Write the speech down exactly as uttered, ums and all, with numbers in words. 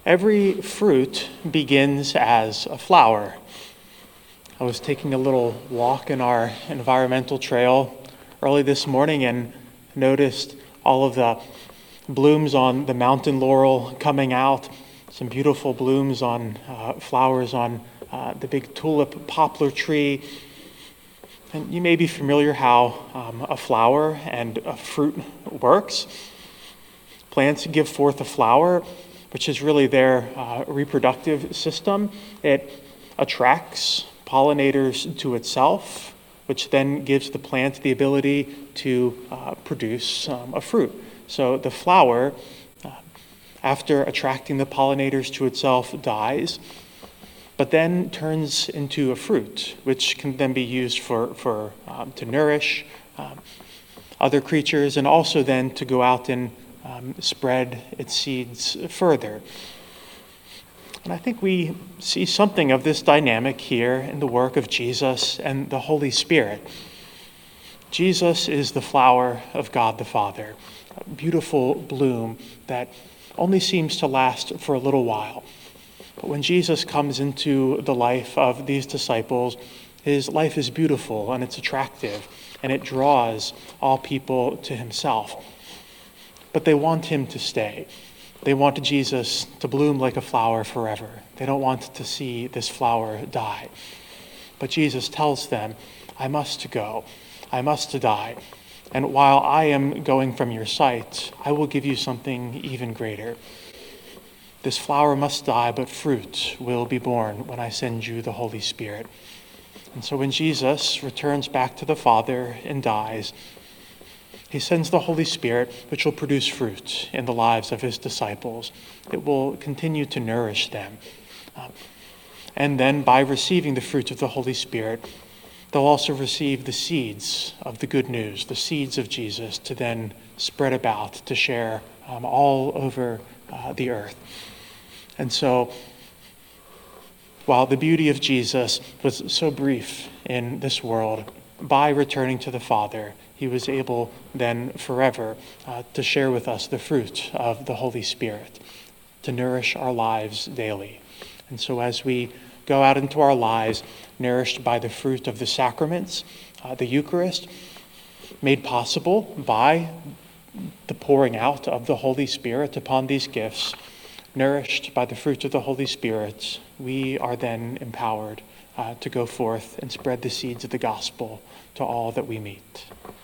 Every fruit begins as a flower. I was taking a little walk in our environmental trail early this morning and noticed all of the blooms on the mountain laurel coming out, some beautiful blooms on uh, flowers on uh, the big tulip poplar tree. And you may be familiar how um, a flower and a fruit works. Plants give forth a flower, which is really their uh, reproductive system. It attracts pollinators to itself, which then gives the plant the ability to uh, produce um, a fruit. So the flower, uh, after attracting the pollinators to itself, dies, but then turns into a fruit, which can then be used for, for um, to nourish um, other creatures, and also then to go out and Um, spread its seeds further. And I think we see something of this dynamic here in the work of Jesus and the Holy Spirit. Jesus is the flower of God the Father, a beautiful bloom that only seems to last for a little while. But when Jesus comes into the life of these disciples, his life is beautiful and it's attractive, and it draws all people to himself. But they want him to stay. They want Jesus to bloom like a flower forever. They don't want to see this flower die. But Jesus tells them, I must go. I must die. And while I am going from your sight, I will give you something even greater. This flower must die, but fruit will be born when I send you the Holy Spirit. And so when Jesus returns back to the Father and dies, he sends the Holy Spirit, which will produce fruit in the lives of his disciples. It will continue to nourish them. Um, and then by receiving the fruit of the Holy Spirit, they'll also receive the seeds of the good news, the seeds of Jesus, to then spread about, to share um, all over uh, the earth. And so, while the beauty of Jesus was so brief in this world, by returning to the Father, he was able then forever uh, to share with us the fruit of the Holy Spirit, to nourish our lives daily. And so as we go out into our lives, nourished by the fruit of the sacraments, uh, the Eucharist, made possible by the pouring out of the Holy Spirit upon these gifts, nourished by the fruit of the Holy Spirit, we are then empowered uh, to go forth and spread the seeds of the gospel to all that we meet.